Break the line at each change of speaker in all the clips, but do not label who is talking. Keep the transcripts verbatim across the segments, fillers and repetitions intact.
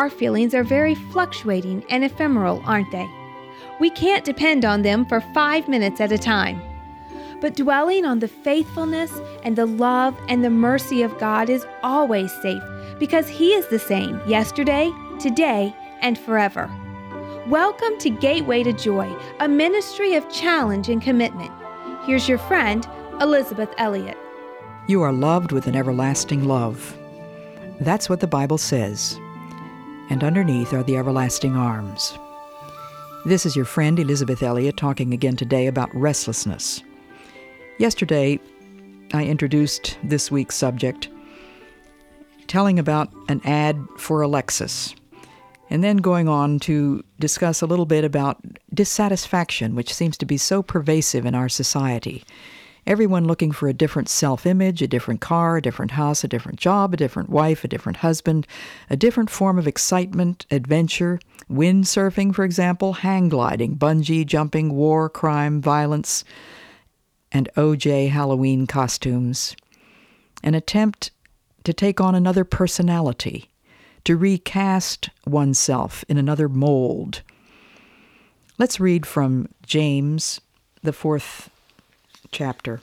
our feelings are very fluctuating and ephemeral, aren't they? We can't depend on them for five minutes at a time. But dwelling on the faithfulness and the love and the mercy of God is always safe because He is the same yesterday, today, and forever. Welcome to Gateway to Joy, a ministry of challenge and commitment. Here's your friend, Elizabeth Elliot.
You are loved with an everlasting love. That's what the Bible says. And underneath are the everlasting arms. This is your friend Elizabeth Elliot talking again today about restlessness. Yesterday, I introduced this week's subject, telling about an ad for a Lexus, and then going on to discuss a little bit about dissatisfaction, which seems to be so pervasive in our society. Everyone looking for a different self-image, a different car, a different house, a different job, a different wife, a different husband, a different form of excitement, adventure, windsurfing, for example, hang gliding, bungee jumping, war, crime, violence, and O J Halloween costumes. An attempt to take on another personality, to recast oneself in another mold. Let's read from James, the fourth chapter.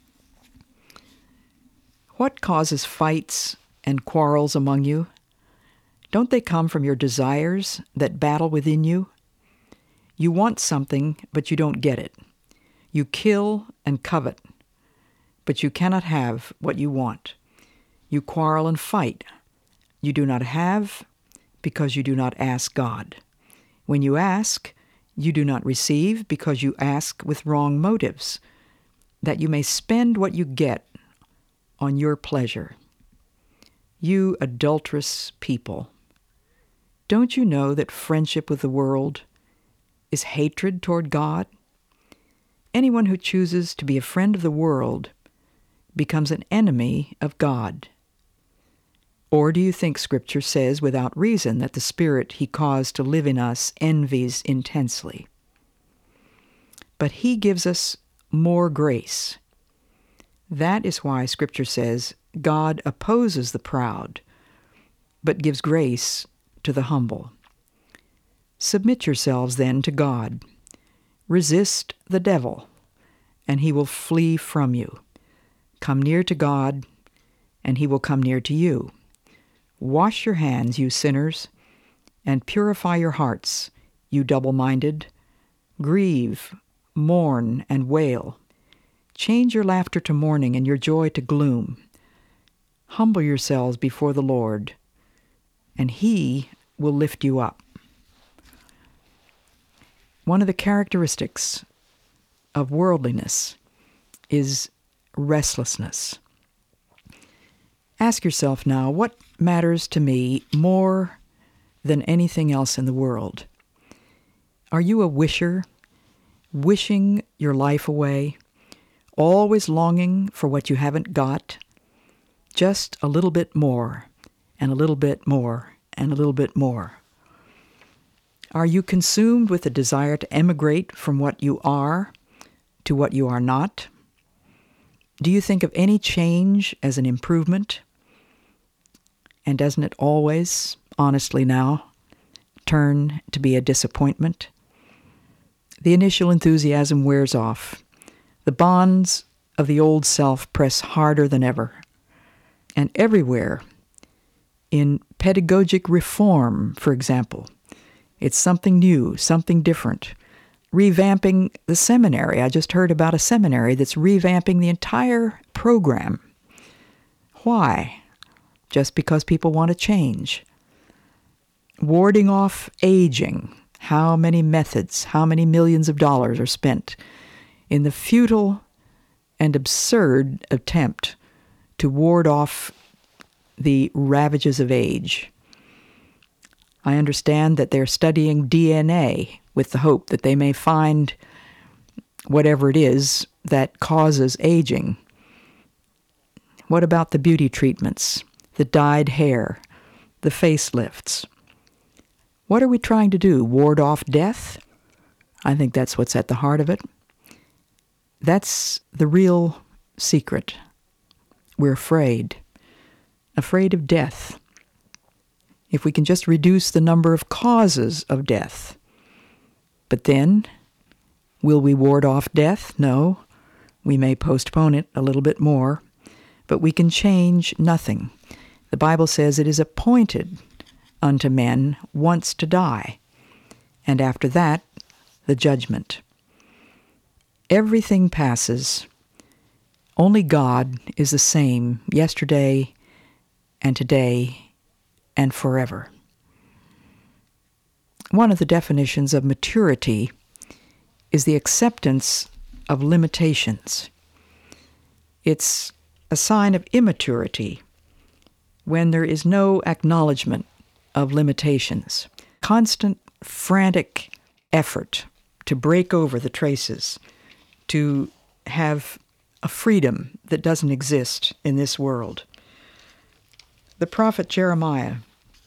What causes fights and quarrels among you? Don't they come from your desires that battle within you? You want something, but you don't get it. You kill and covet, but you cannot have what you want. You quarrel and fight. You do not have because you do not ask God. When you ask, you do not receive because you ask with wrong motives, that you may spend what you get on your pleasure. You adulterous people, don't you know that friendship with the world is hatred toward God? Anyone who chooses to be a friend of the world becomes an enemy of God. Or do you think Scripture says without reason that the Spirit He caused to live in us envies intensely? But He gives us more grace. That is why Scripture says God opposes the proud, but gives grace to the humble. Submit yourselves then to God. Resist the devil, and he will flee from you. Come near to God, and he will come near to you. Wash your hands, you sinners, and purify your hearts, you double-minded. Grieve, mourn, and wail. Change your laughter to mourning and your joy to gloom. Humble yourselves before the Lord, and He will lift you up. One of the characteristics of worldliness is restlessness. Ask yourself now, what matters to me more than anything else in the world? Are you a wisher? Wishing your life away, always longing for what you haven't got, just a little bit more, and a little bit more, and a little bit more. Are you consumed with a desire to emigrate from what you are to what you are not? Do you think of any change as an improvement? And doesn't it always, honestly now, turn to be a disappointment? The initial enthusiasm wears off. The bonds of the old self press harder than ever. And everywhere, in pedagogic reform, for example, it's something new, something different. Revamping the seminary. I just heard about a seminary that's revamping the entire program. Why? Just because people want to change. Warding off aging. How many methods, how many millions of dollars are spent in the futile and absurd attempt to ward off the ravages of age? I understand that they're studying D N A with the hope that they may find whatever it is that causes aging. What about the beauty treatments, the dyed hair, the facelifts? What are we trying to do? Ward off death? I think that's what's at the heart of it. That's the real secret. We're afraid. Afraid of death. if we can just reduce the number of causes of death. But then, will we ward off death? No. We may postpone it a little bit more, but we can change nothing. The Bible says it is appointed unto men once to die, and after that, the judgment. Everything passes. Only God is the same yesterday and today and forever. One of the definitions of maturity is the acceptance of limitations. It's a sign of immaturity when there is no acknowledgement of limitations. Constant, frantic effort to break over the traces, to have a freedom that doesn't exist in this world. The prophet Jeremiah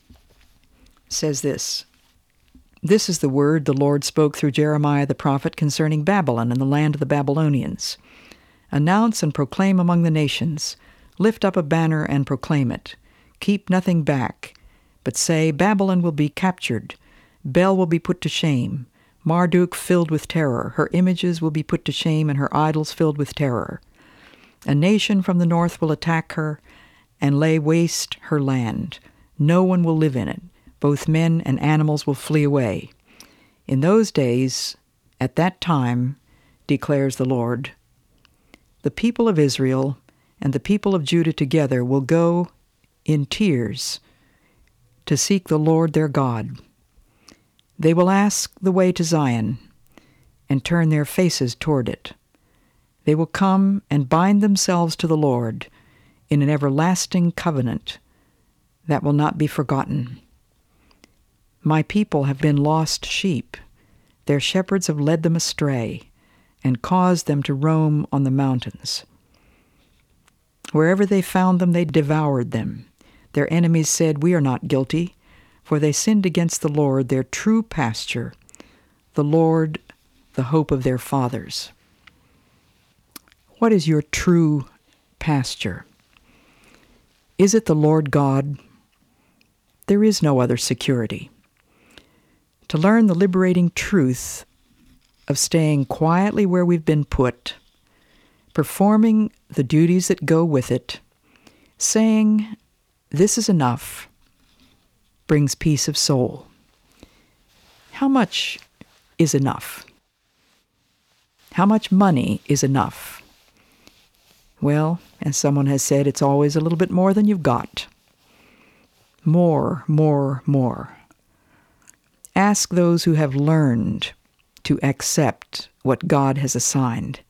says this, "This is the word the Lord spoke through Jeremiah the prophet concerning Babylon and the land of the Babylonians. Announce and proclaim among the nations, lift up a banner and proclaim it. Keep nothing back, but say, Babylon will be captured, Bel will be put to shame, Marduk filled with terror, her images will be put to shame and her idols filled with terror. A nation from the north will attack her and lay waste her land. No one will live in it. Both men and animals will flee away. In those days, at that time, declares the Lord, the people of Israel and the people of Judah together will go in tears to seek the Lord their God. They will ask the way to Zion and turn their faces toward it. They will come and bind themselves to the Lord in an everlasting covenant that will not be forgotten. My people have been lost sheep. Their shepherds have led them astray and caused them to roam on the mountains. Wherever they found them, they devoured them. Their enemies said, we are not guilty, for they sinned against the Lord, their true pasture, the Lord, the hope of their fathers." What is your true pasture? Is it the Lord God? There is no other security. To learn the liberating truth of staying quietly where we've been put, performing the duties that go with it, saying, this is enough, brings peace of soul. How much is enough? How much money is enough? Well, as someone has said, it's always a little bit more than you've got. More, more, more. Ask those who have learned to accept what God has assigned.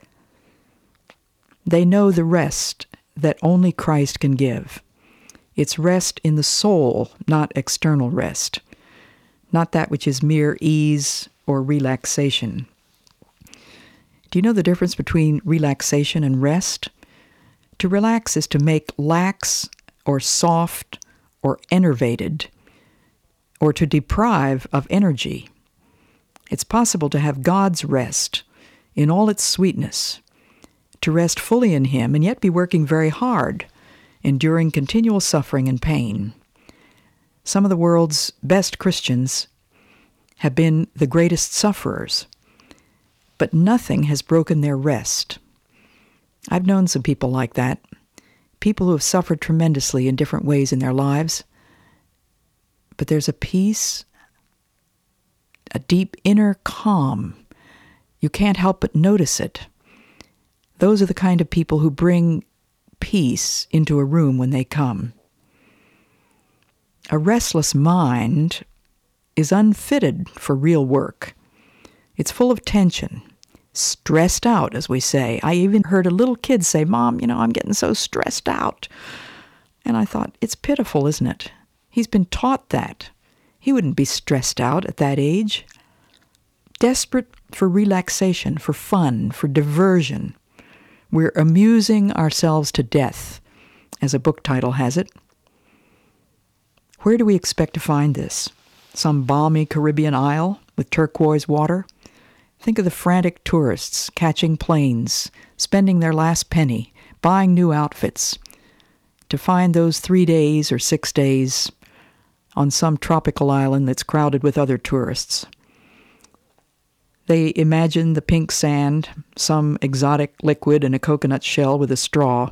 They know the rest that only Christ can give. It's rest in the soul, not external rest, not that which is mere ease or relaxation. Do you know the difference between relaxation and rest? To relax is to make lax or soft or enervated, or to deprive of energy. It's possible to have God's rest in all its sweetness, to rest fully in Him and yet be working very hard, enduring continual suffering and pain. Some of the world's best Christians have been the greatest sufferers, but nothing has broken their rest. I've known some people like that, people who have suffered tremendously in different ways in their lives, but there's a peace, a deep inner calm. You can't help but notice it. Those are the kind of people who bring peace into a room when they come. A restless mind is unfitted for real work. It's full of tension, stressed out, as we say. I even heard a little kid say, Mom, you know, I'm getting so stressed out. And I thought, it's pitiful, isn't it? He's been taught that. He wouldn't be stressed out at that age. Desperate for relaxation, for fun, for diversion. We're amusing ourselves to death, as a book title has it. Where do we expect to find this? Some balmy Caribbean isle with turquoise water? Think of the frantic tourists catching planes, spending their last penny, buying new outfits, to find those three days or six days on some tropical island that's crowded with other tourists. They imagine the pink sand, some exotic liquid in a coconut shell with a straw.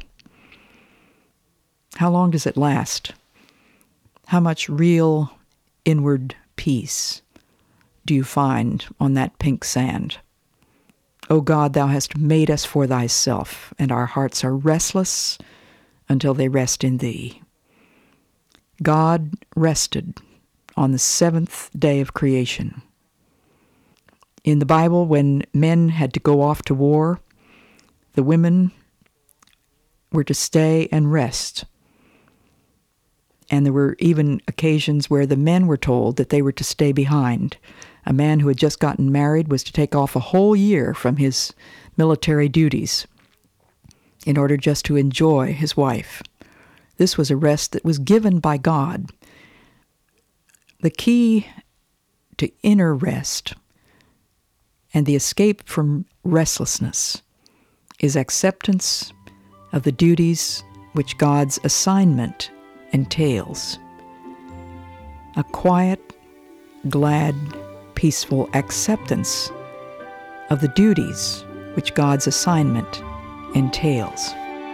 How long does it last? How much real inward peace do you find on that pink sand? O God, thou hast made us for thyself, and our hearts are restless until they rest in thee. God rested on the seventh day of creation. In the Bible, when men had to go off to war, the women were to stay and rest. And there were even occasions where the men were told that they were to stay behind. A man who had just gotten married was to take off a whole year from his military duties in order just to enjoy his wife. This was a rest that was given by God. The key to inner rest and the escape from restlessness is acceptance of the duties which God's assignment entails. A quiet, glad, peaceful acceptance of the duties which God's assignment entails.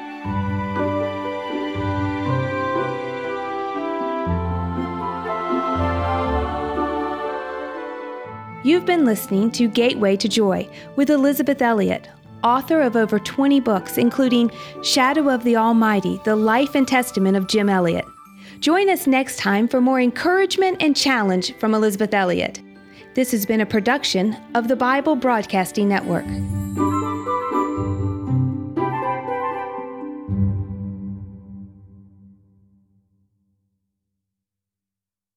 You've been listening to Gateway to Joy with Elisabeth Elliot, author of over twenty books, including Shadow of the Almighty, The Life and Testament of Jim Elliot. Join us next time for more encouragement and challenge from Elisabeth Elliot. This has been a production of the Bible Broadcasting Network.